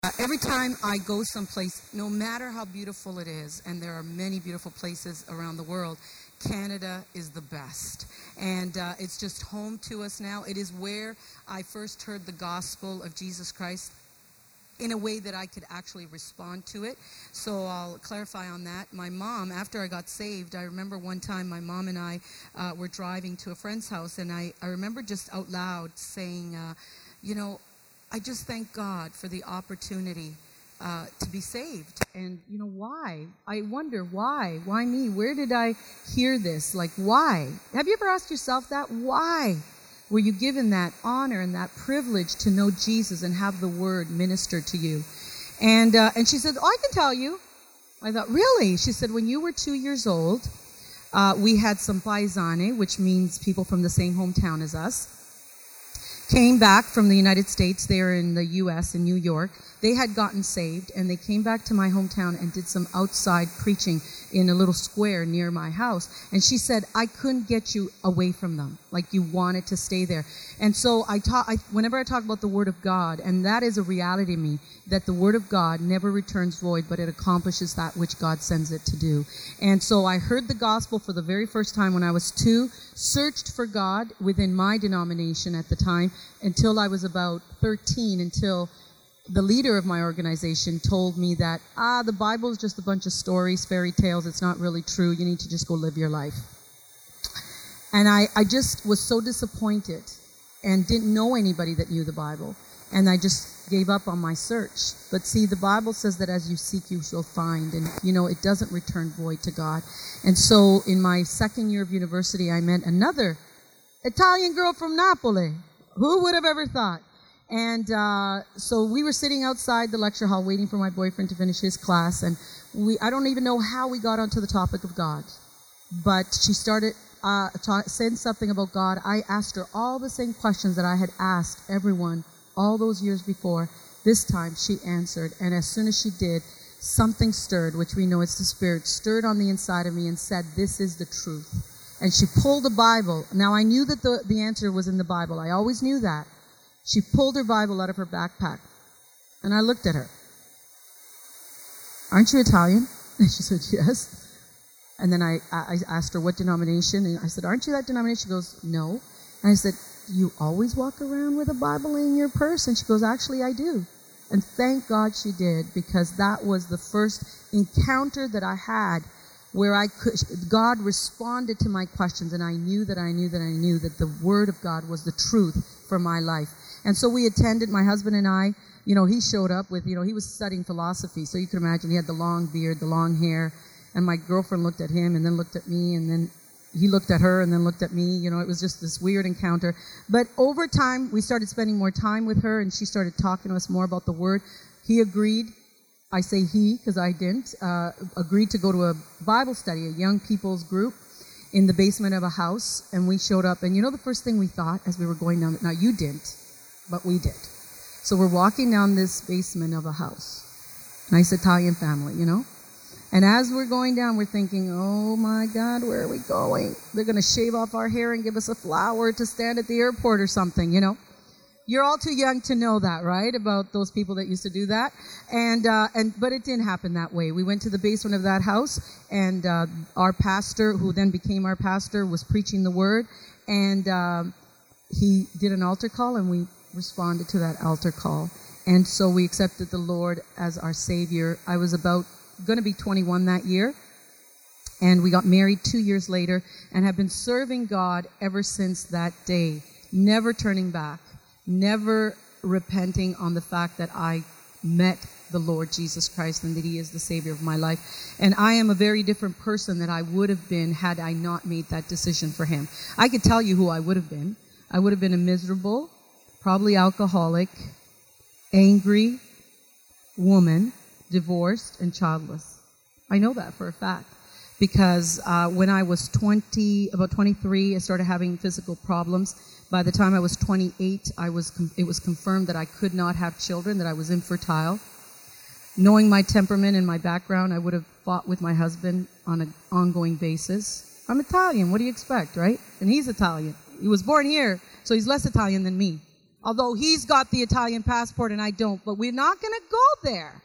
Every time I go someplace, no matter how beautiful it is, and there are many beautiful places around the world, Canada is the best. And it's just home to us now. It is where I first heard the gospel of Jesus Christ in a way that I could actually respond to it. So I'll clarify on that. My mom, after I got saved, I remember one time my mom and I were driving to a friend's house, and I remember just out loud saying, I just thank God for the opportunity to be saved. And, why? I wonder why? Why me? Where did I hear this? Like, why? Have you ever asked yourself that? Why were you given that honor and that privilege to know Jesus and have the word ministered to you? And she said, I can tell you. I thought, really? She said, when you were 2 years old, we had some paisane, which means people from the same hometown as us, came back from the United States. They were in the U.S., in New York. They had gotten saved, and they came back to my hometown and did some outside preaching in a little square near my house. And she said, I couldn't get you away from them. Like, you wanted to stay there. And so whenever I talk about the Word of God, and that is a reality to me, that the Word of God never returns void, but it accomplishes that which God sends it to do. And so I heard the gospel for the very first time when I was 2, searched for God within my denomination at the time until I was about 13, until the leader of my organization told me that, the Bible is just a bunch of stories, fairy tales. It's not really true. You need to just go live your life. And I just was so disappointed and didn't know anybody that knew the Bible. And I just gave up on my search. But see, the Bible says that as you seek, you shall find. And, it doesn't return void to God. And so in my second year of university, I met another Italian girl from Napoli. Who would have ever thought? And so we were sitting outside the lecture hall waiting for my boyfriend to finish his class. And I don't even know how we got onto the topic of God. But she started saying something about God. I asked her all the same questions that I had asked everyone all those years before. This time she answered. And as soon as she did, something stirred, which we know it's the Spirit, stirred on the inside of me and said, this is the truth. And she pulled the Bible. Now, I knew that the answer was in the Bible. I always knew that. She pulled her Bible out of her backpack. And I looked at her. Aren't you Italian? And she said, yes. And then I asked her what denomination. And I said, aren't you that denomination? She goes, no. And I said, you always walk around with a Bible in your purse? And she goes, actually, I do. And thank God she did, because that was the first encounter that I had where God responded to my questions, and I knew that the Word of God was the truth for my life. And so we attended, my husband and I, he showed up with, he was studying philosophy, so you can imagine he had the long beard, the long hair, and my girlfriend looked at him and then looked at me, and then he looked at her and then looked at me. It was just this weird encounter. But over time, we started spending more time with her, and she started talking to us more about the Word. He agreed. I say he because I didn't. Agreed to go to a Bible study, a young people's group in the basement of a house. And we showed up. And the first thing we thought as we were going down, now you didn't, but we did. So we're walking down this basement of a house. Nice Italian family, And as we're going down, we're thinking, oh my God, where are we going? They're going to shave off our hair and give us a flower to stand at the airport or something, You're all too young to know that, right? About those people that used to do that. But it didn't happen that way. We went to the basement of that house, and our pastor, who then became our pastor, was preaching the word. And he did an altar call, and we responded to that altar call. And so we accepted the Lord as our Savior. I was going to be 21 that year. And we got married 2 years later and have been serving God ever since that day, never turning back. Never repenting on the fact that I met the Lord Jesus Christ and that He is the Savior of my life. And I am a very different person than I would have been had I not made that decision for Him. I could tell you who I would have been. I would have been a miserable, probably alcoholic, angry woman, divorced and childless. I know that for a fact. Because when I was about 23, I started having physical problems. By the time I was 28, it was confirmed that I could not have children, that I was infertile. Knowing my temperament and my background, I would have fought with my husband on an ongoing basis. I'm Italian. What do you expect, right? And he's Italian. He was born here, so he's less Italian than me. Although he's got the Italian passport and I don't, but we're not going to go there.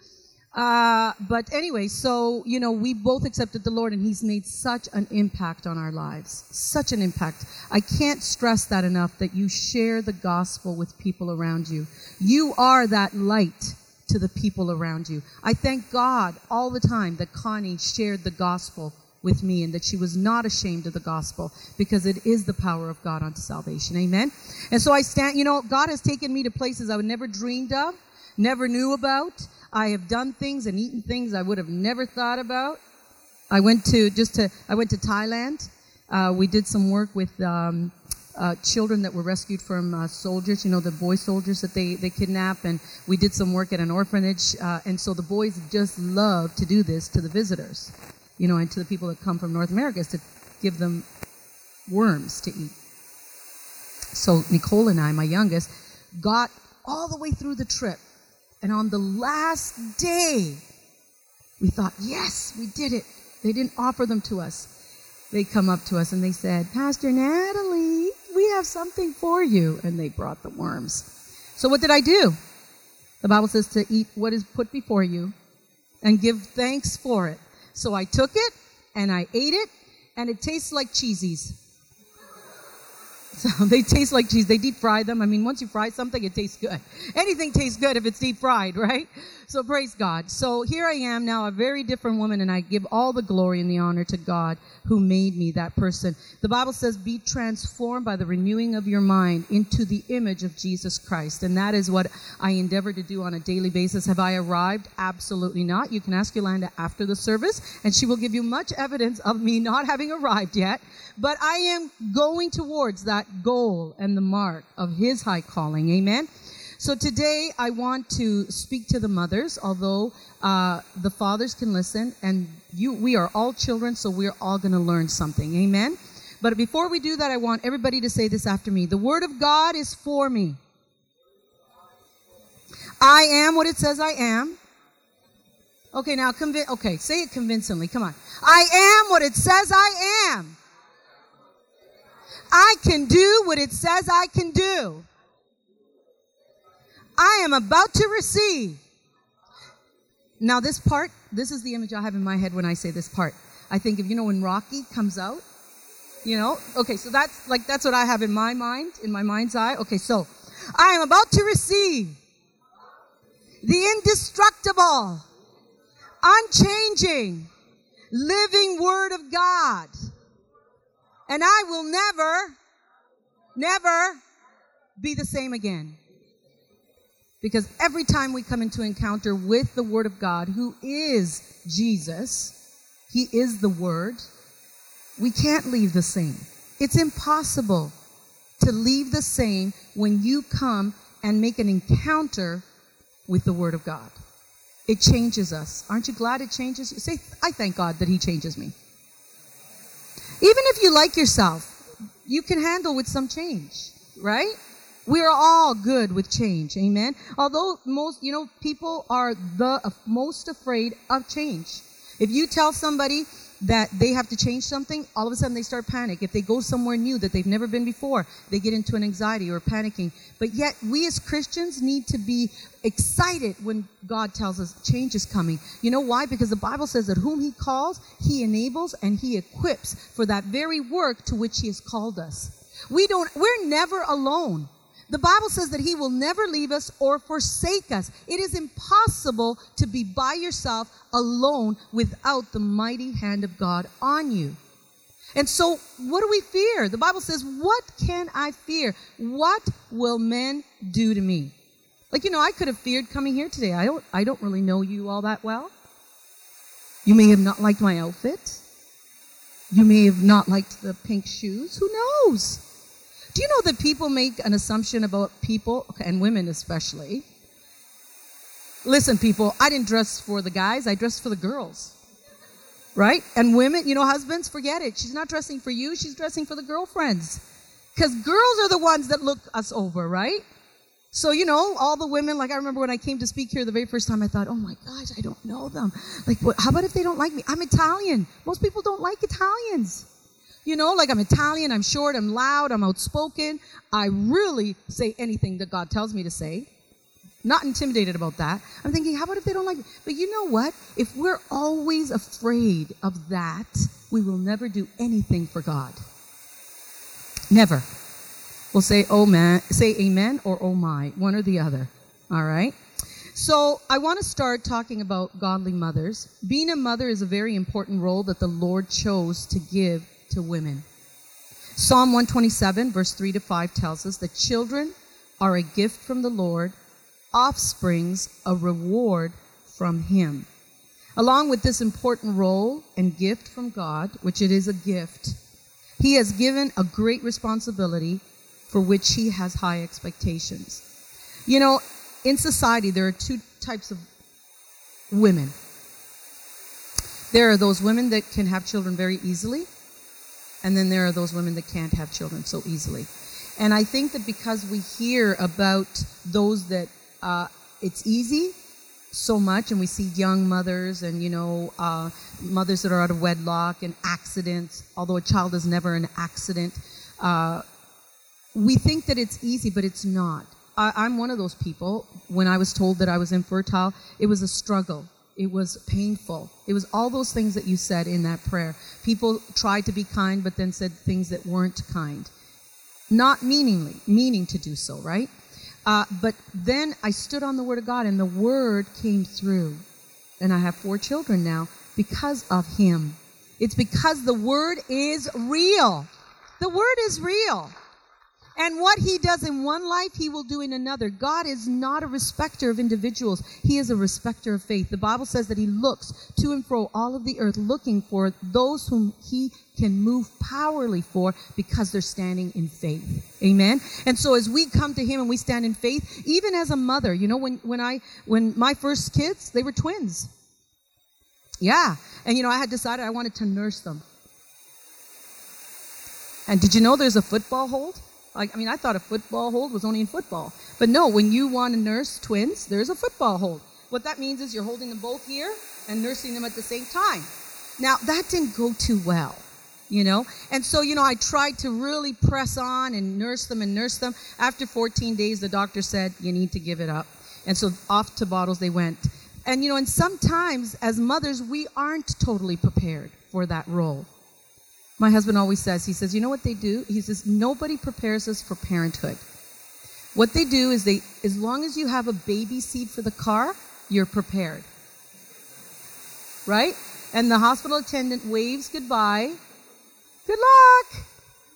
But anyway, so, we both accepted the Lord, and he's made such an impact on our lives. Such an impact. I can't stress that enough, that you share the gospel with people around you. You are that light to the people around you. I thank God all the time that Connie shared the gospel with me, and that she was not ashamed of the gospel, because it is the power of God unto salvation. Amen. And so I stand, God has taken me to places I would never dreamed of, never knew about. I have done things and eaten things I would have never thought about. I went to Thailand. We did some work with children that were rescued from soldiers, the boy soldiers that they kidnap, and we did some work at an orphanage. And so the boys just love to do this to the visitors, and to the people that come from North America, is to give them worms to eat. So Nicole and I, my youngest, got all the way through the trip. And on the last day, we thought, yes, we did it. They didn't offer them to us. They come up to us and they said, Pastor Natalie, we have something for you. And they brought the worms. So what did I do? The Bible says to eat what is put before you and give thanks for it. So I took it and I ate it, and it tastes like cheesies. So they taste like cheese. They deep fry them. I mean, once you fry something, it tastes good. Anything tastes good if it's deep fried, right? So praise God. So here I am now, a very different woman, and I give all the glory and the honor to God who made me that person. The Bible says, be transformed by the renewing of your mind into the image of Jesus Christ. And that is what I endeavor to do on a daily basis. Have I arrived? Absolutely not. You can ask Yolanda after the service, and she will give you much evidence of me not having arrived yet. But I am going towards that goal and the mark of his high calling. Amen. So today I want to speak to the mothers, although the fathers can listen, and we are all children, so we're all going to learn something. Amen. But before we do that, I want everybody to say this after me. The word of God is for me. I am what it says I am. Okay, now say it convincingly. Come on. I am what it says I am. I can do what it says I can do. I am about to receive. Now this is the image I have in my head when I say this part. I think of, when Rocky comes out, okay, so that's what I have in my mind, in my mind's eye. Okay, so I am about to receive the indestructible, unchanging, living word of God. And I will never be the same again. Because every time we come into encounter with the Word of God, who is Jesus, He is the Word, we can't leave the same. It's impossible to leave the same when you come and make an encounter with the Word of God. It changes us. Aren't you glad it changes you? Say, I thank God that He changes me. Even if you like yourself, you can handle with some change, right? We are all good with change, amen? Although most, people are the most afraid of change. If you tell somebody that they have to change something, all of a sudden they start panic. If they go somewhere new that they've never been before, they get into an anxiety or panicking. But yet, we as Christians need to be excited when God tells us change is coming. You know why? Because the Bible says that whom He calls, He enables and He equips for that very work to which He has called us. We're never alone. The Bible says that He will never leave us or forsake us. It is impossible to be by yourself alone without the mighty hand of God on you. And so, what do we fear? The Bible says, what can I fear? What will men do to me? I could have feared coming here today. I don't really know you all that well. You may have not liked my outfit. You may have not liked the pink shoes. Who knows? Do you know that people make an assumption about people, and women especially? Listen, people, I didn't dress for the guys. I dressed for the girls. Right? And women, husbands, forget it. She's not dressing for you. She's dressing for the girlfriends. Because girls are the ones that look us over, right? So, all the women, I remember when I came to speak here the very first time, I thought, oh my gosh, I don't know them. How about if they don't like me? I'm Italian. Most people don't like Italians. You know, like I'm Italian, I'm short, I'm loud, I'm outspoken. I really say anything that God tells me to say. Not intimidated about that. I'm thinking, how about if they don't like me? But you know what? If we're always afraid of that, we will never do anything for God. Never. We'll say, oh man, say amen or oh my, one or the other. All right? So I want to start talking about godly mothers. Being a mother is a very important role that the Lord chose to give to women. Psalm 127, verse 3 to 5 tells us that children are a gift from the Lord, offsprings a reward from Him. Along with this important role and gift from God, which it is a gift, He has given a great responsibility for which He has high expectations. You know, in society, there are two types of women. There are those women that can have children very easily, and then there are those women that can't have children so easily. And I think that because we hear about those that it's easy so much, and we see young mothers and, you know, mothers that are out of wedlock and accidents, although a child is never an accident, we think that it's easy, but it's not. I'm one of those people. When I was told that I was infertile, it was a struggle. It was painful. It was all those things that you said in that prayer. People tried to be kind, but then said things that weren't kind. Not meaning to do so, right? But then I stood on the Word of God, and the Word came through. And I have 4 children now because of Him. It's because the Word is real. The Word is real. And what He does in one life, He will do in another. God is not a respecter of individuals. He is a respecter of faith. The Bible says that He looks to and fro all of the earth, looking for those whom He can move powerfully for, because they're standing in faith. Amen? And so as we come to Him and we stand in faith, even as a mother, you know, when my first kids, they were twins. Yeah. And, you know, I had decided I wanted to nurse them. And did you know there's a football hold? I thought a football hold was only in football. But no, when you want to nurse twins, there's a football hold. What that means is you're holding them both here and nursing them at the same time. Now, that didn't go too well, you know. And so, you know, I tried to really press on and nurse them. After 14 days, the doctor said, you need to give it up. And so off to bottles they went. And, you know, and sometimes as mothers, we aren't totally prepared for that role. My husband always says, he says, you know what they do? He says, nobody prepares us for parenthood. What they do is as long as you have a baby seat for the car, you're prepared. Right? And the hospital attendant waves goodbye. Good luck.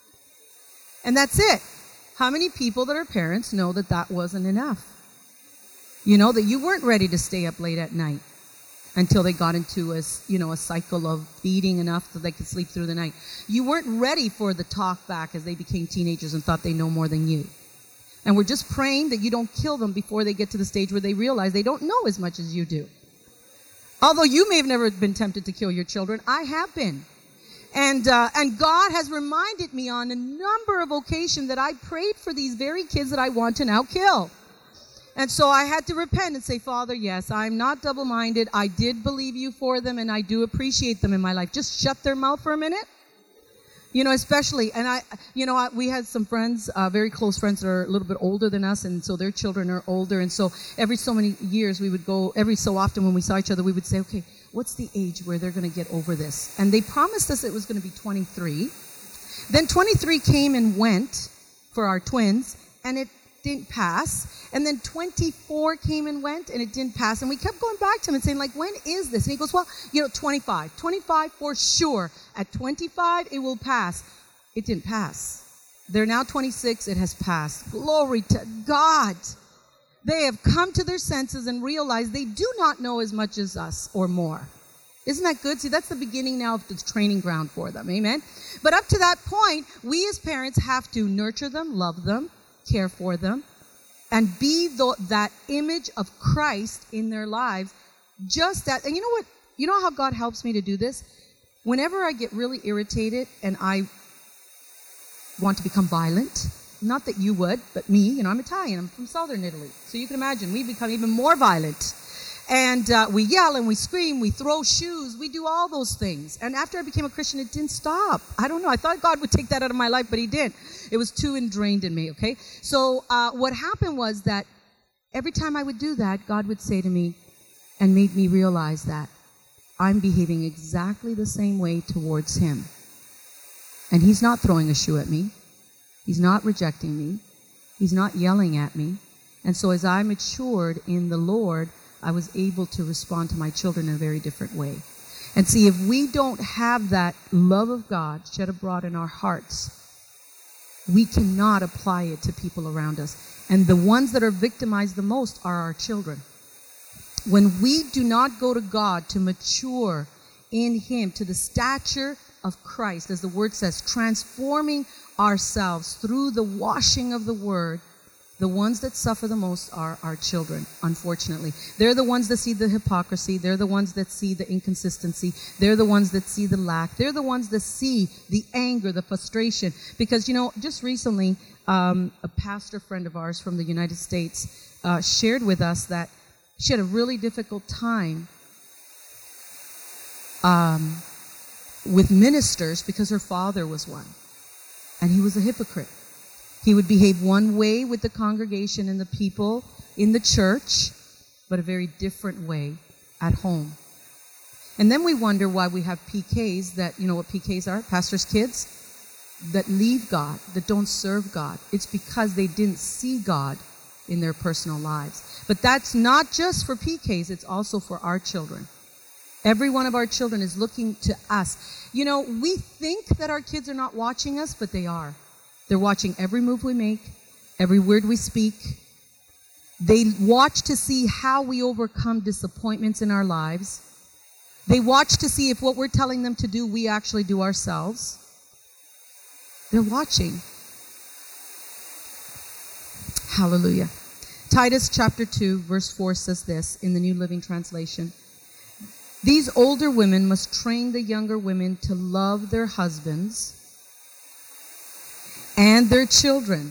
And that's it. How many people that are parents know that that wasn't enough? You know, that you weren't ready to stay up late at night until they got into a cycle of feeding enough so they could sleep through the night. You weren't ready for the talk back as they became teenagers and thought they know more than you. And we're just praying that you don't kill them before they get to the stage where they realize they don't know as much as you do. Although you may have never been tempted to kill your children, I have been. And God has reminded me on a number of occasions that I prayed for these very kids that I want to now kill. And so I had to repent and say, Father, yes, I'm not double-minded. I did believe you for them, and I do appreciate them in my life. Just shut their mouth for a minute. You know, especially, and we had some friends, very close friends that are a little bit older than us, and so their children are older. And so every so many years we would go, every so often when we saw each other, we would say, okay, what's the age where they're going to get over this? And they promised us it was going to be 23. Then 23 came and went for our twins, and it didn't pass. And then 24 came and went, and it didn't pass. And we kept going back to him and saying, like, when is this? And he goes, well, 25. 25 for sure. At 25, it will pass. It didn't pass. They're now 26. It has passed. Glory to God. They have come to their senses and realized they do not know as much as us or more. Isn't that good? See, that's the beginning now of the training ground for them. Amen? But up to that point, we as parents have to nurture them, love them, care for them, and be that image of Christ in their lives. Just that. And you know what? You know how God helps me to do this? Whenever I get really irritated and I want to become violent, not that you would, but me, I'm Italian. I'm from southern Italy. So you can imagine we become even more violent. And we yell and we scream, we throw shoes, we do all those things. And after I became a Christian, it didn't stop. I don't know. I thought God would take that out of my life, but he didn't. It was too ingrained in me, okay? So what happened was that every time I would do that, God would say to me and made me realize that I'm behaving exactly the same way towards him. And he's not throwing a shoe at me. He's not rejecting me. He's not yelling at me. And so as I matured in the Lord, I was able to respond to my children in a very different way. And see, if we don't have that love of God shed abroad in our hearts, we cannot apply it to people around us. And the ones that are victimized the most are our children. When we do not go to God to mature in him to the stature of Christ, as the word says, transforming ourselves through the washing of the word, the ones that suffer the most are our children, unfortunately. They're the ones that see the hypocrisy. They're the ones that see the inconsistency. They're the ones that see the lack. They're the ones that see the anger, the frustration. Because, just recently, a pastor friend of ours from the United States shared with us that she had a really difficult time with ministers because her father was one. And he was a hypocrite. He would behave one way with the congregation and the people in the church, but a very different way at home. And then we wonder why we have PKs that, what PKs are? Pastors' kids that leave God, that don't serve God. It's because they didn't see God in their personal lives. But that's not just for PKs, it's also for our children. Every one of our children is looking to us. We think that our kids are not watching us, but they are. They're watching every move we make, every word we speak. They watch to see how we overcome disappointments in our lives. They watch to see if what we're telling them to do, we actually do ourselves. They're watching. Hallelujah. Titus chapter 2, verse 4 says this in the New Living Translation. These older women must train the younger women to love their husbands and their children.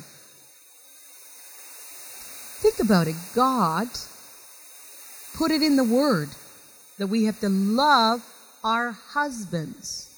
Think about it. God put it in the word that we have to love our husbands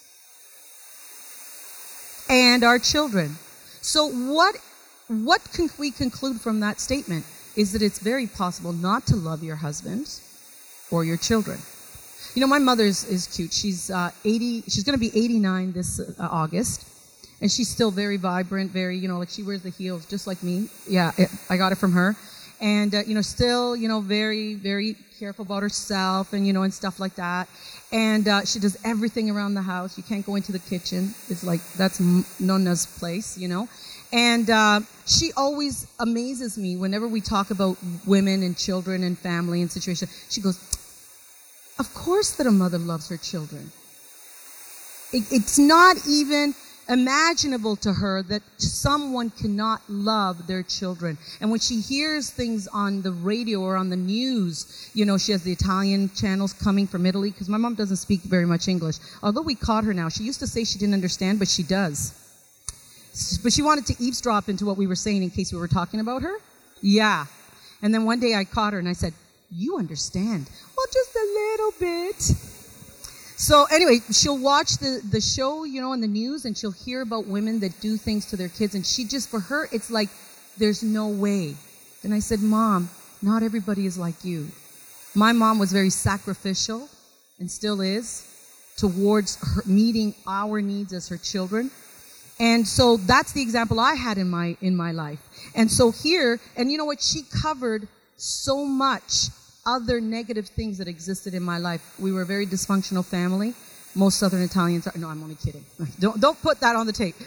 and our children. So what can we conclude from that statement is that it's very possible not to love your husband or your children. My mother is cute. She's 80. She's going to be 89 this August. And she's still very vibrant, very, she wears the heels just like me. Yeah, I got it from her. And, still, very, very careful about herself and, and stuff like that. And she does everything around the house. You can't go into the kitchen. It's like, that's Nonna's place, And she always amazes me whenever we talk about women and children and family and situation. She goes, of course that a mother loves her children. It's not even imaginable to her that someone cannot love their children. And when she hears things on the radio or on the news, she has the Italian channels coming from Italy, because my mom doesn't speak very much English. Although we caught her now. She used to say she didn't understand, but she does. But she wanted to eavesdrop into what we were saying in case we were talking about her. Yeah. And then one day I caught her and I said, you understand? Well, just a little bit. So anyway, she'll watch the show, on the news, and she'll hear about women that do things to their kids. And for her, it's like, there's no way. And I said, Mom, not everybody is like you. My mom was very sacrificial, and still is, towards her meeting our needs as her children. And so that's the example I had in my life. And so here, and you know what? She covered so much other negative things that existed in my life. We were a very dysfunctional family. Most Southern Italians are. No, I'm only kidding. Don't put that on the tape.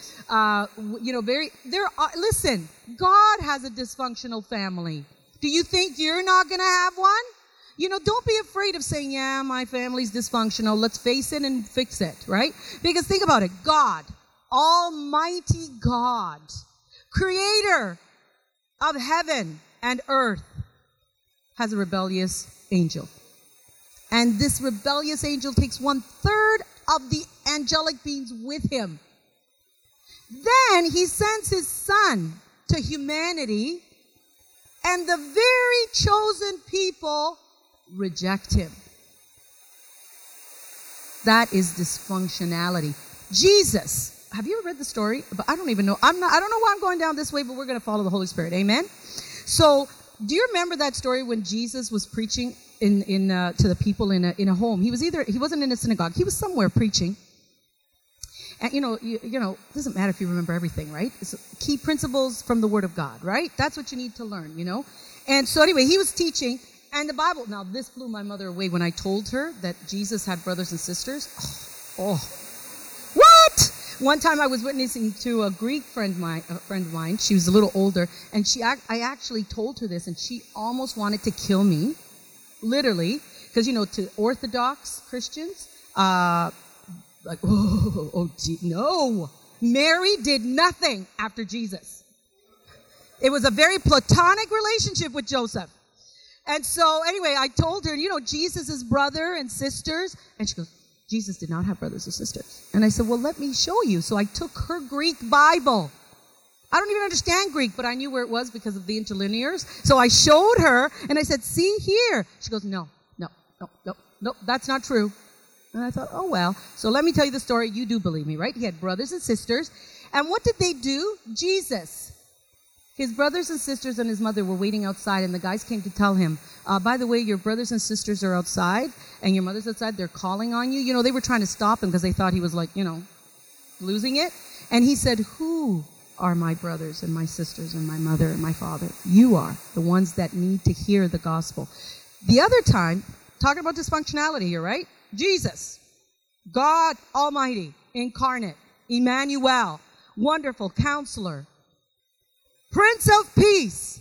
Listen, God has a dysfunctional family. Do you think you're not going to have one? Don't be afraid of saying, yeah, my family's dysfunctional. Let's face it and fix it, right? Because think about it. God, Almighty God, creator of heaven and earth, has a rebellious angel. And this rebellious angel takes 1/3 of the angelic beings with him. Then he sends his son to humanity, and the very chosen people reject him. That is dysfunctionality. Jesus, have you ever read the story? But I don't even know. I don't know why I'm going down this way, but we're going to follow the Holy Spirit. Amen? So, do you remember that story when Jesus was preaching to the people in a home? He wasn't in a synagogue. He was somewhere preaching. And you know, it doesn't matter if you remember everything, right? It's key principles from the Word of God, right? That's what you need to learn, you know? And so anyway, he was teaching, and the Bible, now this blew my mother away when I told her that Jesus had brothers and sisters. Oh, what? One time I was witnessing to a Greek friend of mine. She was a little older, and I actually told her this, and she almost wanted to kill me, literally, because, you know, to Orthodox Christians, like, no. Mary did nothing after Jesus. It was a very platonic relationship with Joseph. And so, anyway, I told her, you know, Jesus' brother and sisters. And she goes, Jesus did not have brothers or sisters. And I said, well, let me show you. So I took her Greek Bible. I don't even understand Greek, but I knew where it was because of the interlinears. So I showed her, and I said, see here. She goes, no, that's not true. And I thought, oh, well. So let me tell you the story. You do believe me, right? He had brothers and sisters. And what did they do? Jesus. His brothers and sisters and his mother were waiting outside, and the guys came to tell him, by the way, your brothers and sisters are outside, and your mother's outside. They're calling on you. You know, they were trying to stop him because they thought he was like, you know, losing it. And he said, who are my brothers and my sisters and my mother and my father? You are the ones that need to hear the gospel. The other time, talking about dysfunctionality here, right? Jesus, God Almighty, incarnate, Emmanuel, wonderful counselor, Prince of Peace.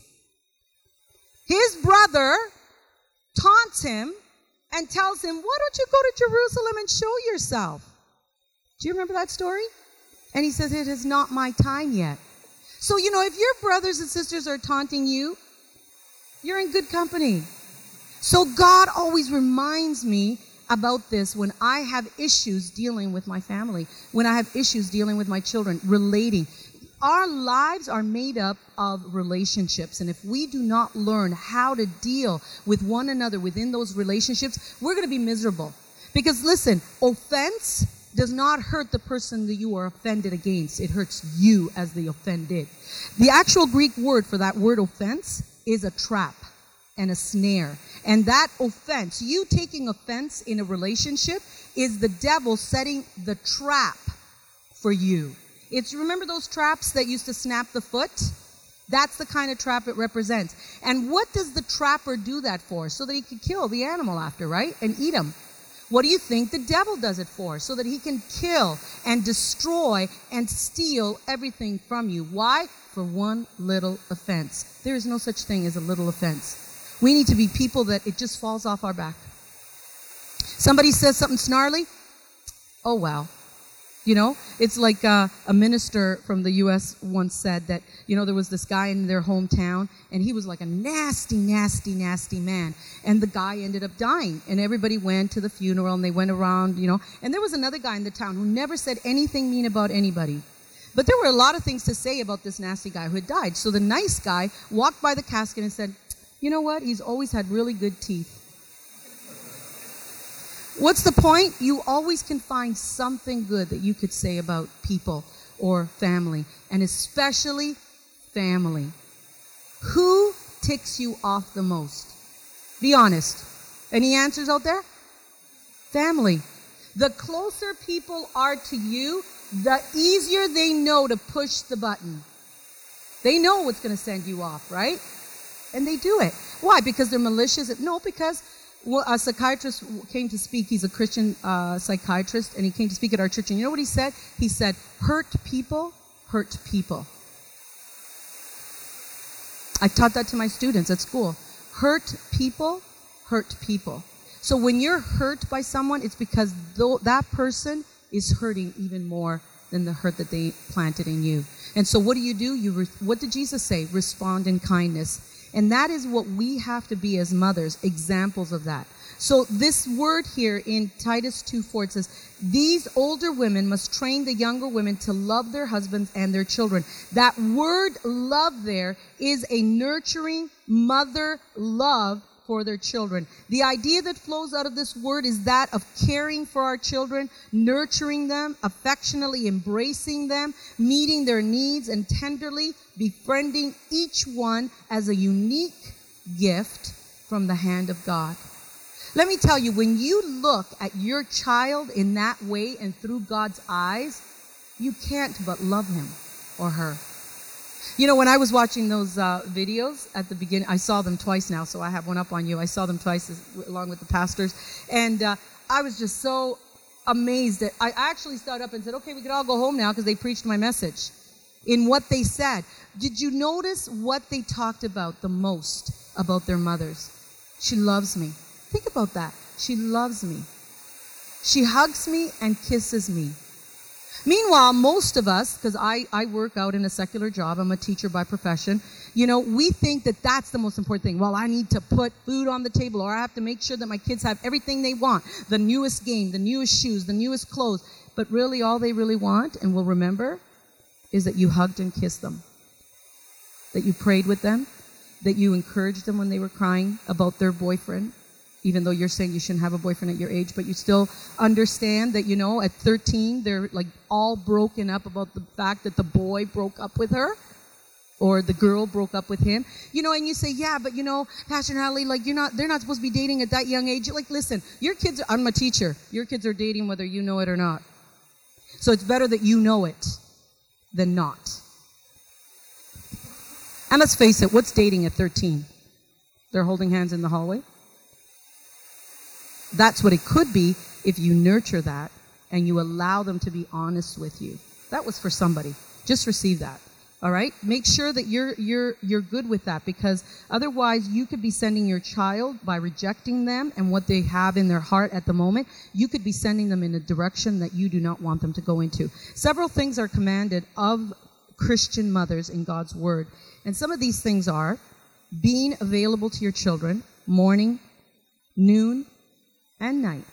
His brother taunts him and tells him, why don't you go to Jerusalem and show yourself? Do you remember that story? And he says, it is not my time yet. So, you know, if your brothers and sisters are taunting you, you're in good company. So God always reminds me about this when I have issues dealing with my family, when I have issues dealing with my children, relating. Our lives are made up of relationships, and if we do not learn how to deal with one another within those relationships, we're going to be miserable. Because listen, offense does not hurt the person that you are offended against. It hurts you as the offended. The actual Greek word for that word offense is a trap and a snare. And that offense, you taking offense in a relationship, is the devil setting the trap for you. It's, remember those traps that used to snap the foot? That's the kind of trap it represents. And what does the trapper do that for? So that he can kill the animal after, right? And eat him. What do you think the devil does it for? So that he can kill and destroy and steal everything from you. Why? For one little offense. There is no such thing as a little offense. We need to be people that it just falls off our back. Somebody says something snarly. Oh, wow. You know, it's like a minister from the U.S. once said that, you know, there was this guy in their hometown, and he was like a nasty, nasty, nasty man. And the guy ended up dying. And everybody went to the funeral, and they went around, you know. And there was another guy in the town who never said anything mean about anybody. But there were a lot of things to say about this nasty guy who had died. So the nice guy walked by the casket and said, you know what? He's always had really good teeth. What's the point? You always can find something good that you could say about people or family, and especially family. Who ticks you off the most? Be honest. Any answers out there? Family. The closer people are to you, the easier they know to push the button. They know what's going to send you off, right? And they do it. Why? Because they're malicious? No, because a psychiatrist came to speak. He's a Christian psychiatrist, and he came to speak at our church. And you know what he said? He said, hurt people hurt people. I taught that to my students at school. Hurt people hurt people. So when you're hurt by someone, it's because that person is hurting even more than the hurt that they planted in you. And so what do? What did Jesus say? Respond in kindness. And that is what we have to be as mothers, examples of that. So this word here in Titus 2:4, it says, these older women must train the younger women to love their husbands and their children. That word love there is a nurturing mother love for their children. The idea that flows out of this word is that of caring for our children, nurturing them, affectionately embracing them, meeting their needs, and tenderly befriending each one as a unique gift from the hand of God. Let me tell you, when you look at your child in that way and through God's eyes, you can't but love him or her. You know, when I was watching those videos at the beginning, I saw them twice now, so I have one up on you. I saw them twice along with the pastors, and I was just so amazed that I actually stood up and said, okay, we can all go home now because they preached my message in what they said. Did you notice what they talked about the most about their mothers? She loves me. Think about that. She loves me. She hugs me and kisses me. Meanwhile, most of us, because I work out in a secular job, I'm a teacher by profession, you know, we think that that's the most important thing. Well, I need to put food on the table, or I have to make sure that my kids have everything they want, the newest game, the newest shoes, the newest clothes. But really, all they really want and will remember is that you hugged and kissed them, that you prayed with them, that you encouraged them when they were crying about their boyfriend, even though you're saying you shouldn't have a boyfriend at your age, but you still understand that, you know, at 13, they're like all broken up about the fact that the boy broke up with her or the girl broke up with him. You know, and you say, yeah, but you know, Pastor Natalie, like they're not supposed to be dating at that young age. You're like, listen, your kids, I'm a teacher. Your kids are dating whether you know it or not. So it's better that you know it than not. And let's face it, what's dating at 13? They're holding hands in the hallway. That's what it could be if you nurture that and you allow them to be honest with you. That was for somebody. Just receive that. All right? Make sure that you're good with that, because otherwise you could be sending your child, by rejecting them and what they have in their heart at the moment, you could be sending them in a direction that you do not want them to go into. Several things are commanded of Christian mothers in God's word. And some of these things are being available to your children morning, noon, and night.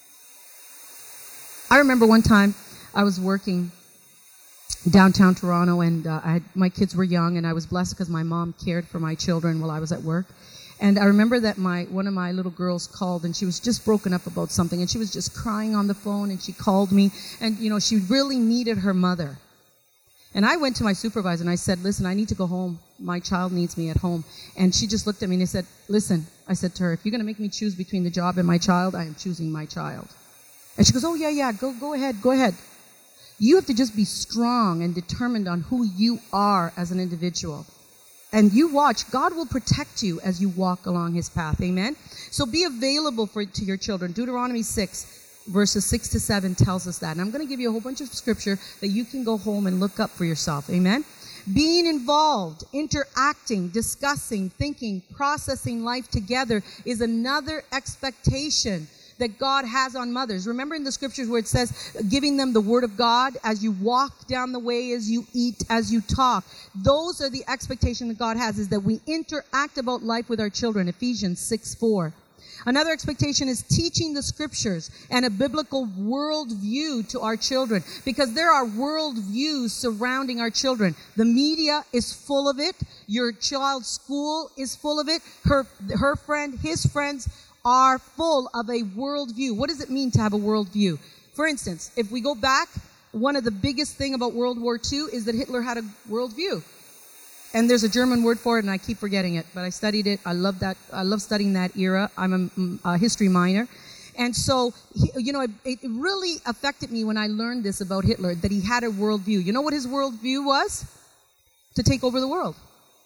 I remember one time I was working downtown Toronto, and my kids were young, and I was blessed because my mom cared for my children while I was at work. And I remember that one of my little girls called, and she was just broken up about something, and she was just crying on the phone, and she called me, and you know, she really needed her mother. And I went to my supervisor and I said, listen, I need to go home. My child needs me at home. And she just looked at me and I said, listen, I said to her, if you're going to make me choose between the job and my child, I am choosing my child. And she goes, oh, yeah, go ahead. You have to just be strong and determined on who you are as an individual. And you watch, God will protect you as you walk along his path. Amen? So be available to your children. Deuteronomy 6. Verses 6 to 7 tells us that. And I'm going to give you a whole bunch of scripture that you can go home and look up for yourself. Amen? Being involved, interacting, discussing, thinking, processing life together is another expectation that God has on mothers. Remember in the scriptures where it says, giving them the word of God as you walk down the way, as you eat, as you talk. Those are the expectation that God has, is that we interact about life with our children. Ephesians 6:4. Another expectation is teaching the scriptures and a biblical worldview to our children, because there are worldviews surrounding our children. The media is full of it. Your child's school is full of it. Her friend, his friends are full of a worldview. What does it mean to have a worldview? For instance, if we go back, one of the biggest thing about World War II is that Hitler had a worldview. And there's a German word for it, and I keep forgetting it. But I studied it. I love that. I love studying that era. I'm a history minor. And so, you know, it really affected me when I learned this about Hitler, that he had a worldview. You know what his worldview was? To take over the world.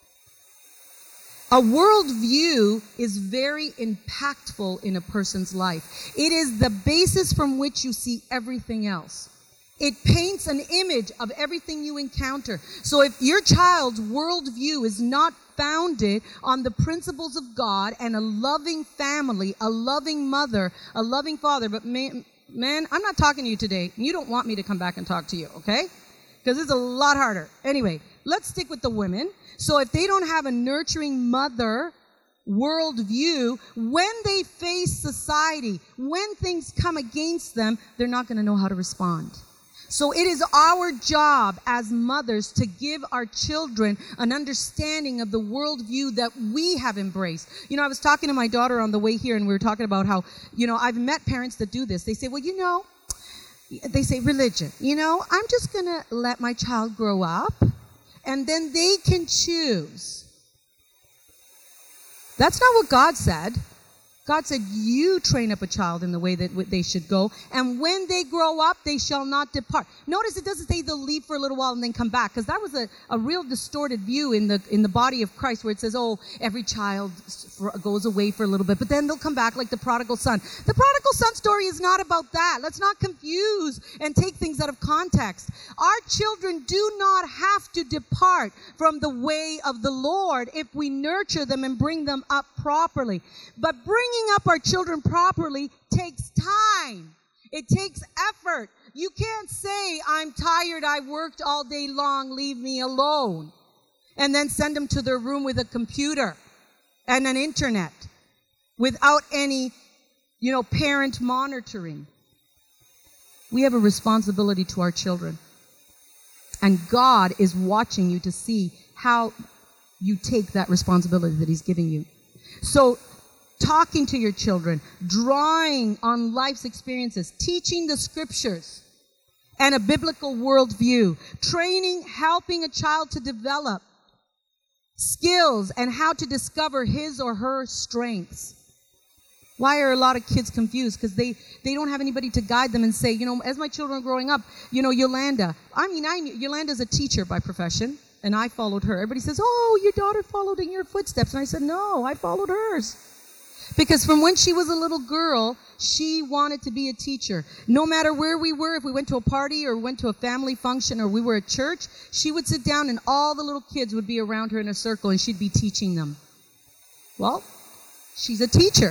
A worldview is very impactful in a person's life. It is the basis from which you see everything else. It paints an image of everything you encounter. So if your child's worldview is not founded on the principles of God and a loving family, a loving mother, a loving father, but man, I'm not talking to you today. You don't want me to come back and talk to you, okay? Because it's a lot harder. Anyway, let's stick with the women. So if they don't have a nurturing mother worldview, when they face society, when things come against them, they're not going to know how to respond. So it is our job as mothers to give our children an understanding of the worldview that we have embraced. You know, I was talking to my daughter on the way here, and we were talking about how, you know, I've met parents that do this. They say, well, you know, they say religion. You know, I'm just going to let my child grow up, and then they can choose. That's not what God said. God said, you train up a child in the way that they should go, and when they grow up, they shall not depart. Notice it doesn't say they'll leave for a little while and then come back, because that was a real distorted view in the body of Christ, where it says, oh, every child goes away for a little bit, but then they'll come back like the prodigal son. The prodigal son story is not about that. Let's not confuse and take things out of context. Our children do not have to depart from the way of the Lord if we nurture them and bring them up properly. But bringing up our children properly takes time. It takes effort. You can't say, I'm tired, I worked all day long, leave me alone, and then send them to their room with a computer and an internet without any, you know, parent monitoring. We have a responsibility to our children. And God is watching you to see how you take that responsibility that He's giving you. So, talking to your children, drawing on life's experiences, teaching the scriptures and a biblical worldview, training, helping a child to develop skills and how to discover his or her strengths. Why are a lot of kids confused? Because they don't have anybody to guide them and say, you know, as my children are growing up, you know, Yolanda, Yolanda's a teacher by profession, and I followed her. Everybody says, oh, your daughter followed in your footsteps. And I said, no, I followed hers. Because from when she was a little girl, she wanted to be a teacher. No matter where we were, if we went to a party or went to a family function or we were at church, she would sit down and all the little kids would be around her in a circle and she'd be teaching them. Well, she's a teacher.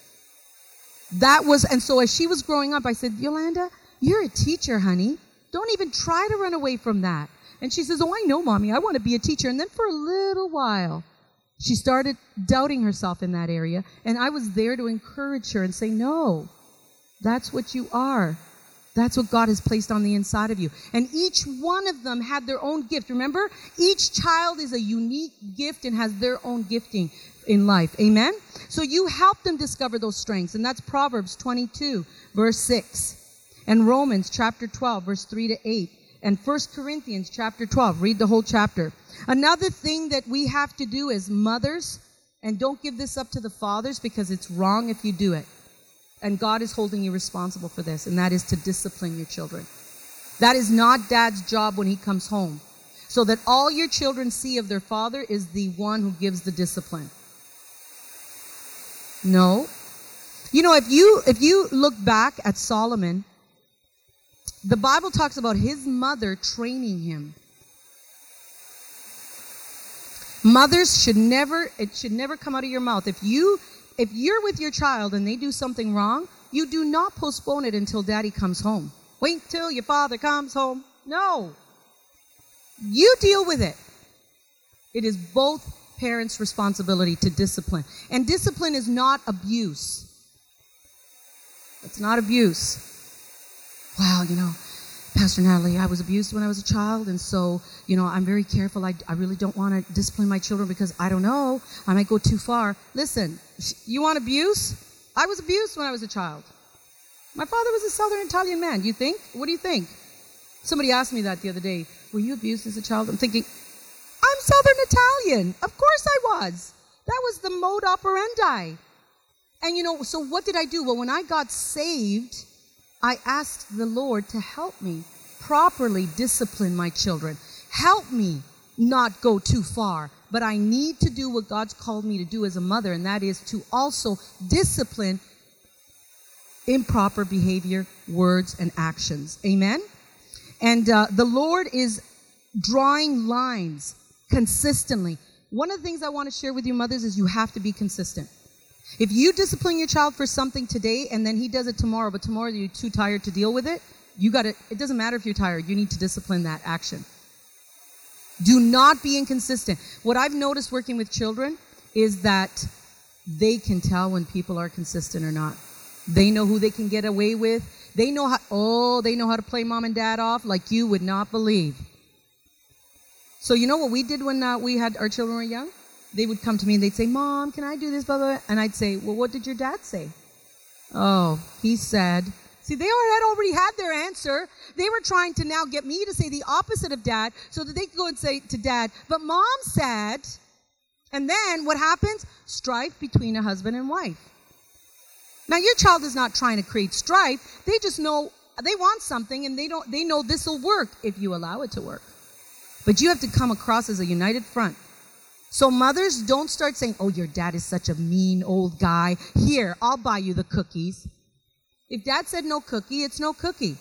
And so as she was growing up, I said, Yolanda, you're a teacher, honey. Don't even try to run away from that. And she says, oh, I know, Mommy, I want to be a teacher. And then for a little while, she started doubting herself in that area, and I was there to encourage her and say, no, that's what you are. That's what God has placed on the inside of you. And each one of them had their own gift. Remember, each child is a unique gift and has their own gifting in life. Amen? So you help them discover those strengths, and that's Proverbs 22, verse 6, and Romans chapter 12, verse 3 to 8, and 1 Corinthians chapter 12. Read the whole chapter. Another thing that we have to do as mothers, and don't give this up to the fathers because it's wrong if you do it, and God is holding you responsible for this, and that is to discipline your children. That is not dad's job when he comes home. So that all your children see of their father is the one who gives the discipline. No. You know, if you look back at Solomon, the Bible talks about his mother training him. Mothers it should never come out of your mouth. If you're with your child and they do something wrong, you do not postpone it until daddy comes home. Wait till your father comes home. No. You deal with it. It is both parents' responsibility to discipline. And discipline is not abuse. It's not abuse. Wow, you know, Pastor Natalie, I was abused when I was a child, and so, you know, I'm very careful. I really don't want to discipline my children because I don't know, I might go too far. Listen, you want abuse? I was abused when I was a child. My father was a Southern Italian man. You think? What do you think? Somebody asked me that the other day. Were you abused as a child? I'm thinking, I'm Southern Italian. Of course I was. That was the mode operandi. And, you know, so what did I do? Well, when I got saved, I asked the Lord to help me properly discipline my children. Help me not go too far. But I need to do what God's called me to do as a mother, and that is to also discipline improper behavior, words, and actions. Amen? And the Lord is drawing lines consistently. One of the things I want to share with you, mothers, is you have to be consistent. If you discipline your child for something today and then he does it tomorrow, but tomorrow you're too tired to deal with it, it doesn't matter if you're tired, you need to discipline that action. Do not be inconsistent. What I've noticed working with children is that they can tell when people are consistent or not. They know who they can get away with. They know how to play mom and dad off like you would not believe. So you know what we did when we had our children were young? They would come to me and they'd say, Mom, can I do this, blah, blah, blah? And I'd say, well, what did your dad say? Oh, he said. See, they already had their answer. They were trying to now get me to say the opposite of dad so that they could go and say to dad, but mom said. And then what happens? Strife between a husband and wife. Now, your child is not trying to create strife. They just know they want something, and they know this will work if you allow it to work. But you have to come across as a united front. So mothers, don't start saying, oh, your dad is such a mean old guy. Here, I'll buy you the cookies. If dad said no cookie, it's no cookie.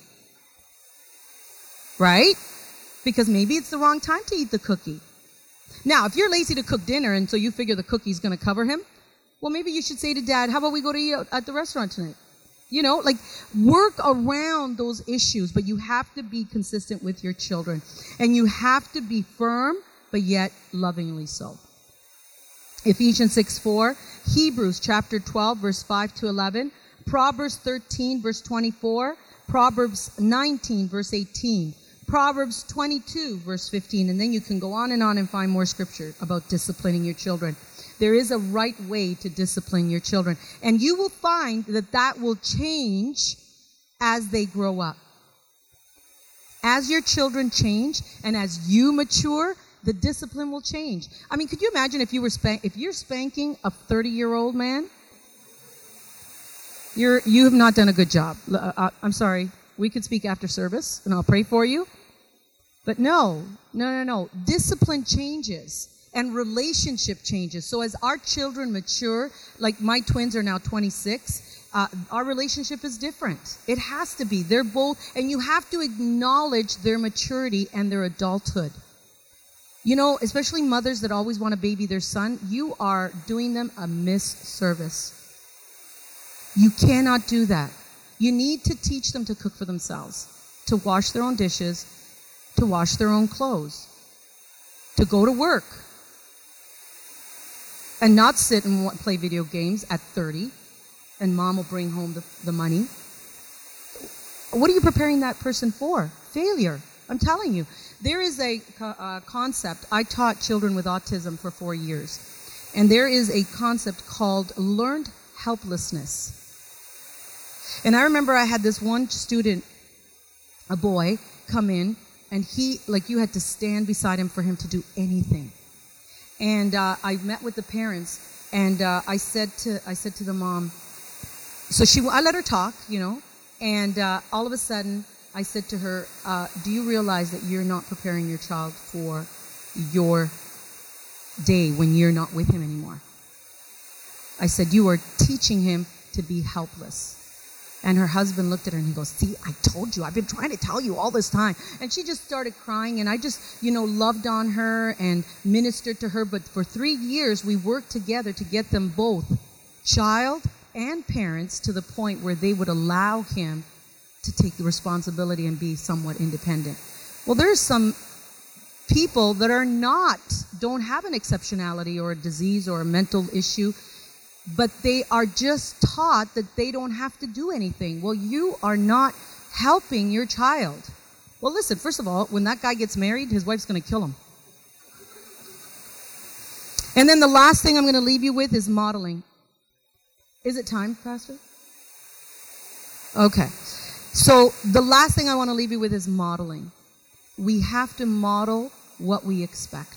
Right? Because maybe it's the wrong time to eat the cookie. Now, if you're lazy to cook dinner and so you figure the cookie's going to cover him, well, maybe you should say to dad, how about we go to eat out at the restaurant tonight? You know, like work around those issues, but you have to be consistent with your children. And you have to be firm, but yet lovingly so. Ephesians 6:4, Hebrews chapter 12, verse 5 to 11, Proverbs 13, verse 24, Proverbs 19, verse 18, Proverbs 22, verse 15, and then you can go on and find more scripture about disciplining your children. There is a right way to discipline your children, and you will find that will change as they grow up. As your children change and as you mature, the discipline will change. I mean, could you imagine if you're spanking a 30-year-old man? You have not done a good job. I'm sorry. We could speak after service, and I'll pray for you. But no. Discipline changes, and relationship changes. So as our children mature, like my twins are now 26, our relationship is different. It has to be. They're both, and you have to acknowledge their maturity and their adulthood. You know, especially mothers that always want to baby their son, you are doing them a misservice. You cannot do that. You need to teach them to cook for themselves, to wash their own dishes, to wash their own clothes, to go to work, and not sit and play video games at 30, and mom will bring home the money. What are you preparing that person for? Failure. I'm telling you. There is a concept. I taught children with autism for 4 years, and there is a concept called learned helplessness. And I remember I had this one student, a boy, come in, and you had to stand beside him for him to do anything. And I met with the parents, and I said to the mom, I let her talk, and all of a sudden I said to her, do you realize that you're not preparing your child for your day when you're not with him anymore? I said, you are teaching him to be helpless. And her husband looked at her and he goes, see, I told you, I've been trying to tell you all this time. And she just started crying, and I just, loved on her and ministered to her. But for 3 years, we worked together to get them both, child and parents, to the point where they would allow him to take the responsibility and be somewhat independent. Well, there's some people that don't have an exceptionality or a disease or a mental issue, but they are just taught that they don't have to do anything. Well, you are not helping your child. Well, listen, first of all, when that guy gets married, his wife's going to kill him. And then the last thing I'm going to leave you with is modeling. Is it time, Pastor? Okay. So the last thing I want to leave you with is modeling. We have to model what we expect.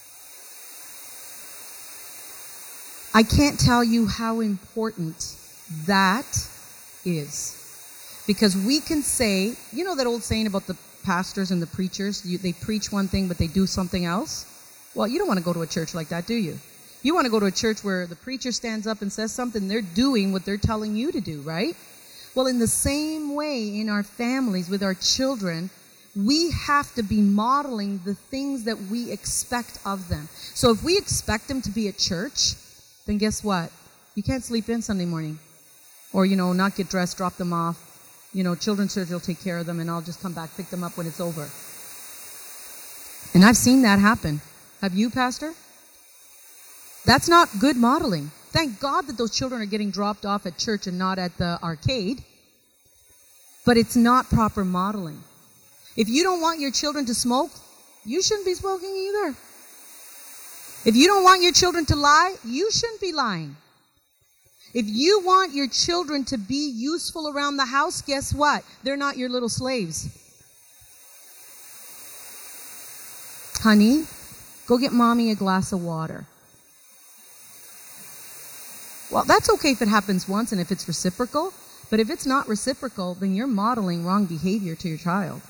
I can't tell you how important that is. Because we can say, that old saying about the pastors and the preachers, they preach one thing but they do something else? Well, you don't want to go to a church like that, do you? You want to go to a church where the preacher stands up and says something, they're doing what they're telling you to do, right? Well, in the same way, in our families, with our children, we have to be modeling the things that we expect of them. So if we expect them to be at church, then guess what? You can't sleep in Sunday morning. Or, not get dressed, drop them off. Children's church will take care of them, and I'll just come back, pick them up when it's over. And I've seen that happen. Have you, Pastor? That's not good modeling. Thank God that those children are getting dropped off at church and not at the arcade. but it's not proper modeling. If you don't want your children to smoke, you shouldn't be smoking either. If you don't want your children to lie, you shouldn't be lying. If you want your children to be useful around the house, guess what? They're not your little slaves. Honey, go get mommy a glass of water. Well, that's okay if it happens once and if it's reciprocal. But if it's not reciprocal, then you're modeling wrong behavior to your child.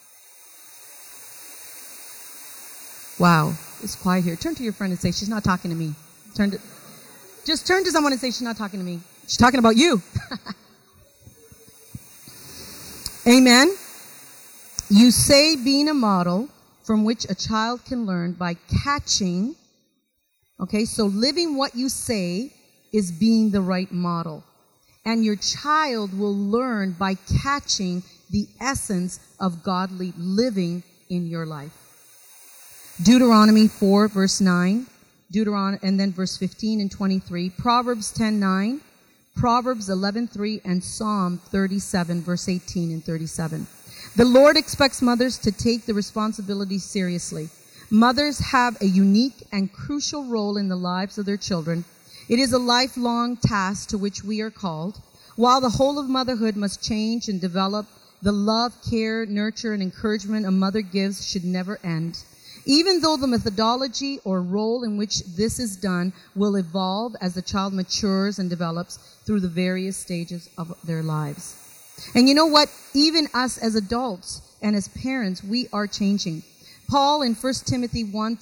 Wow, it's quiet here. Turn to your friend and say, she's not talking to me. Just turn to someone and say, she's not talking to me. She's talking about you. Amen. You say being a model from which a child can learn by catching. Okay, so living what you say is being the right model. And your child will learn by catching the essence of godly living in your life. Deuteronomy 4, verse 9. And then verse 15 and 23. Proverbs 10:9. Proverbs 11:3. And Psalm 37, verse 18 and 37. The Lord expects mothers to take the responsibility seriously. Mothers have a unique and crucial role in the lives of their children. It is a lifelong task to which we are called. While the whole of motherhood must change and develop, the love, care, nurture, and encouragement a mother gives should never end. Even though the methodology or role in which this is done will evolve as the child matures and develops through the various stages of their lives. And you know what? Even us as adults and as parents, we are changing. Paul in 1 Timothy 1,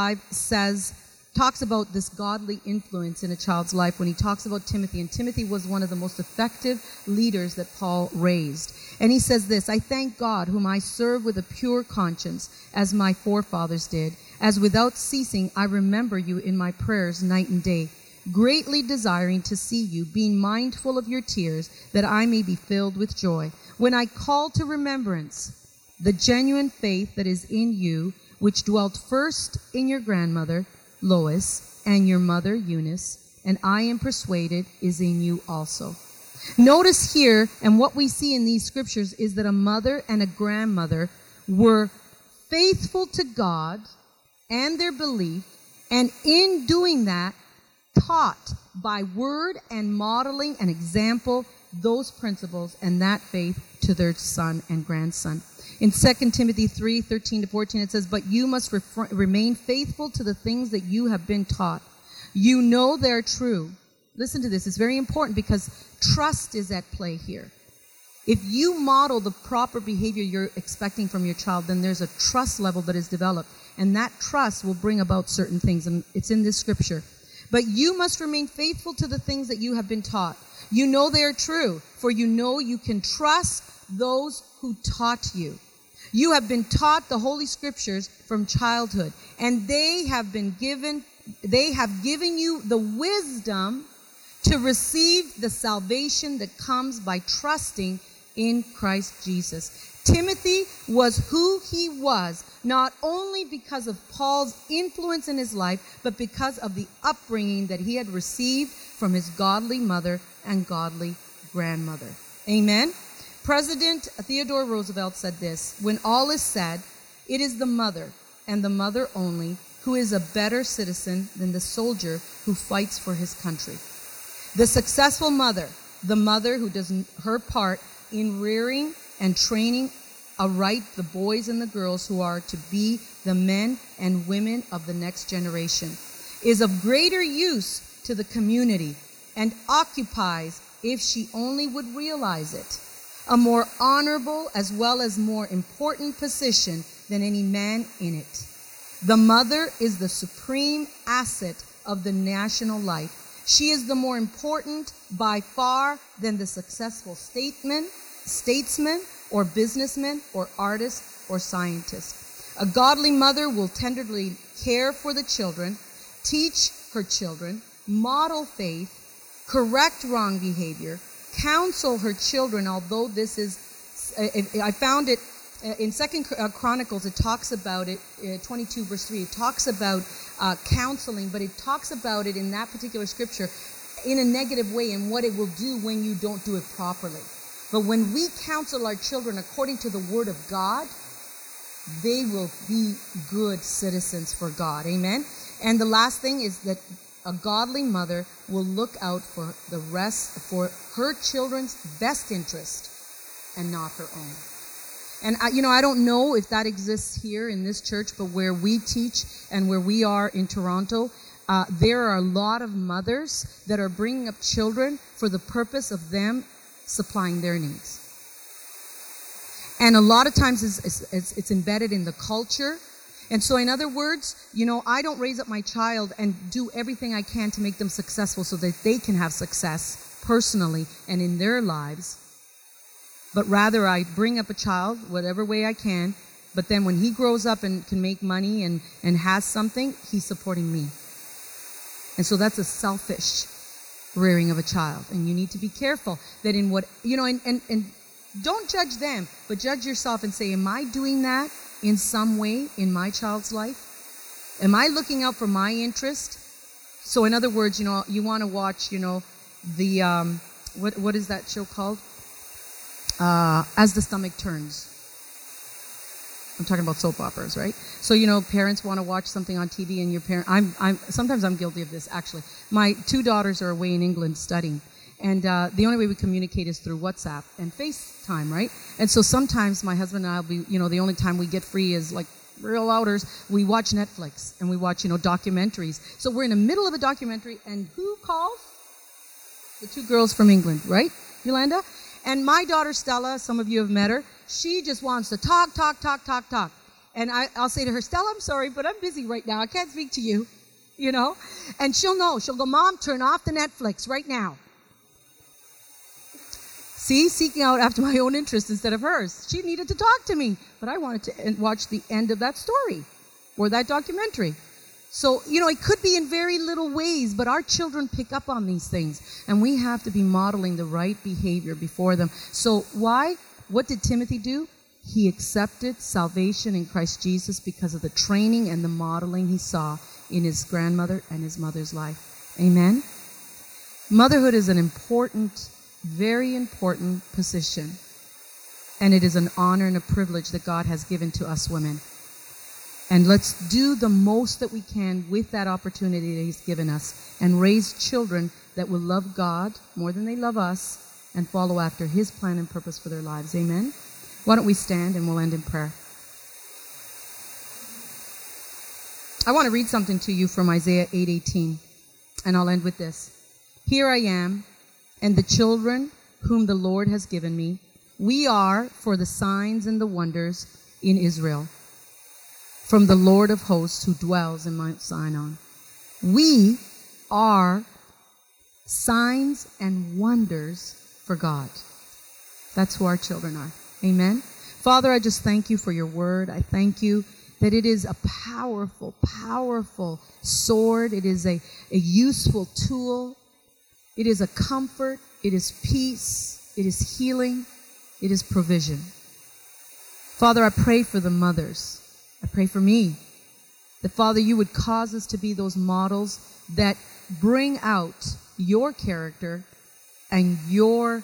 3-5 talks about this godly influence in a child's life when he talks about Timothy. And Timothy was one of the most effective leaders that Paul raised. And he says this, I thank God whom I serve with a pure conscience, as my forefathers did, as without ceasing I remember you in my prayers night and day, greatly desiring to see you, being mindful of your tears, that I may be filled with joy. When I call to remembrance the genuine faith that is in you, which dwelt first in your grandmother, Lois, and your mother, Eunice, and I am persuaded is in you also. Notice here, and what we see in these scriptures is that a mother and a grandmother were faithful to God and their belief, and in doing that, taught by word and modeling and example those principles and that faith to their son and grandson. In 2 Timothy 3, 13-14, it says, but you must remain faithful to the things that you have been taught. You know they're true. Listen to this. It's very important because trust is at play here. If you model the proper behavior you're expecting from your child, then there's a trust level that is developed. And that trust will bring about certain things. And it's in this scripture. But you must remain faithful to the things that you have been taught. You know they are true, for you know you can trust those who taught you. You have been taught the Holy Scriptures from childhood, and they have given you the wisdom to receive the salvation that comes by trusting in Christ Jesus. Timothy was who he was, not only because of Paul's influence in his life, but because of the upbringing that he had received from his godly mother and godly grandmother. Amen? President Theodore Roosevelt said this, when all is said, it is the mother, and the mother only, who is a better citizen than the soldier who fights for his country. The successful mother, the mother who does her part in rearing and training aright the boys and the girls who are to be the men and women of the next generation, is of greater use to the community and occupies, if she only would realize it, a more honorable as well as more important position than any man in it. The mother is the supreme asset of the national life. She is the more important by far than the successful statesman or businessman or artist or scientist. A godly mother will tenderly care for the children, teach her children, model faith, correct wrong behavior, counsel her children, although this is, I found it in 2 Chronicles, it talks about it, 22 verse 3, it talks about counseling, but it talks about it in that particular scripture in a negative way and what it will do when you don't do it properly. But when we counsel our children according to the word of God, they will be good citizens for God. Amen? And the last thing is that a godly mother will look out for her children's best interest and not her own. And I don't know if that exists here in this church, but where we teach and where we are in Toronto, there are a lot of mothers that are bringing up children for the purpose of them supplying their needs. And a lot of times it's embedded in the culture. And so in other words, I don't raise up my child and do everything I can to make them successful so that they can have success personally and in their lives. But rather I bring up a child whatever way I can, but then when he grows up and can make money and has something, he's supporting me. And so that's a selfish rearing of a child. And you need to be careful that in what, and don't judge them, but judge yourself and say, am I doing that in some way in my child's life? Am I looking out for my interest? So in other words, you want to watch, the, what is that show called? As the Stomach Turns. I'm talking about soap operas, right? So, parents want to watch something on TV and your parent, sometimes I'm guilty of this, actually. My 2 daughters are away in England studying. And the only way we communicate is through WhatsApp and FaceTime, right? And so sometimes my husband and I will be, the only time we get free is like real outers. We watch Netflix and we watch, documentaries. So we're in the middle of a documentary and who calls? The 2 girls from England, right, Yolanda? And my daughter Stella, some of you have met her, she just wants to talk. And I'll say to her, Stella, I'm sorry, but I'm busy right now. I can't speak to you, And she'll know. She'll go, Mom, turn off the Netflix right now. See, seeking out after my own interest instead of hers. She needed to talk to me, but I wanted to watch the end of that story or that documentary. So, it could be in very little ways, but our children pick up on these things, and we have to be modeling the right behavior before them. So why? What did Timothy do? He accepted salvation in Christ Jesus because of the training and the modeling he saw in his grandmother and his mother's life. Amen? Motherhood is an important, very important position, and it is an honor and a privilege that God has given to us women. And let's do the most that we can with that opportunity that he's given us and raise children that will love God more than they love us and follow after his plan and purpose for their lives. Amen? Why don't we stand and we'll end in prayer. I want to read something to you from Isaiah 8:18, and I'll end with this. Here I am, and the children whom the Lord has given me. We are for the signs and the wonders in Israel, from the Lord of hosts who dwells in Mount Sinai. We are signs and wonders for God. That's who our children are. Amen. Father, I just thank you for your word. I thank you that it is a powerful, powerful sword. It is a useful tool. It is a comfort. It is peace. It is healing. It is provision. Father, I pray for the mothers. I pray for me, that, Father, you would cause us to be those models that bring out your character and your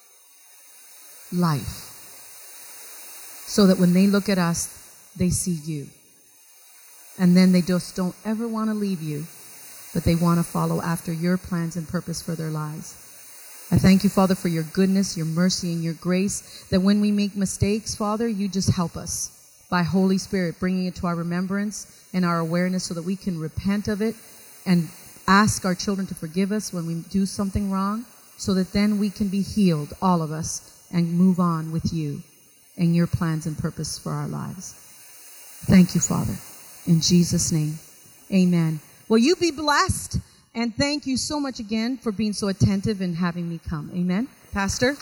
life, so that when they look at us, they see you. And then they just don't ever want to leave you, but they want to follow after your plans and purpose for their lives. I thank you, Father, for your goodness, your mercy, and your grace, that when we make mistakes, Father, you just help us by Holy Spirit, bringing it to our remembrance and our awareness so that we can repent of it and ask our children to forgive us when we do something wrong, so that then we can be healed, all of us, and move on with you and your plans and purpose for our lives. Thank you, Father. In Jesus' name, amen. Well, you be blessed, and thank you so much again for being so attentive and having me come. Amen. Pastor?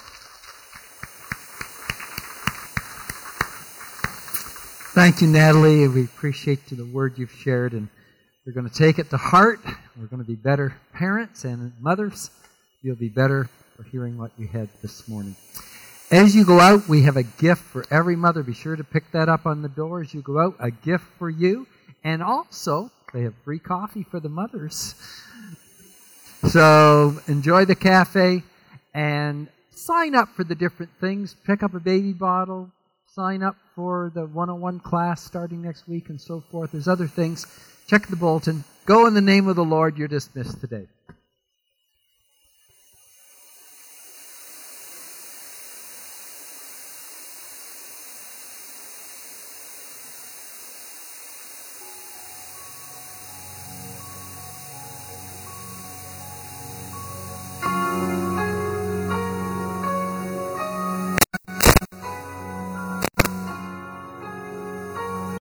Thank you, Natalie. We appreciate the word you've shared, and we're going to take it to heart. We're going to be better parents and mothers. You'll be better for hearing what you had this morning. As you go out, we have a gift for every mother. Be sure to pick that up on the door as you go out. A gift for you. And also, they have free coffee for the mothers. So enjoy the cafe and sign up for the different things. Pick up a baby bottle. Sign up for the 101 class starting next week and so forth. There's other things. Check the bulletin. Go in the name of the Lord. You're dismissed today.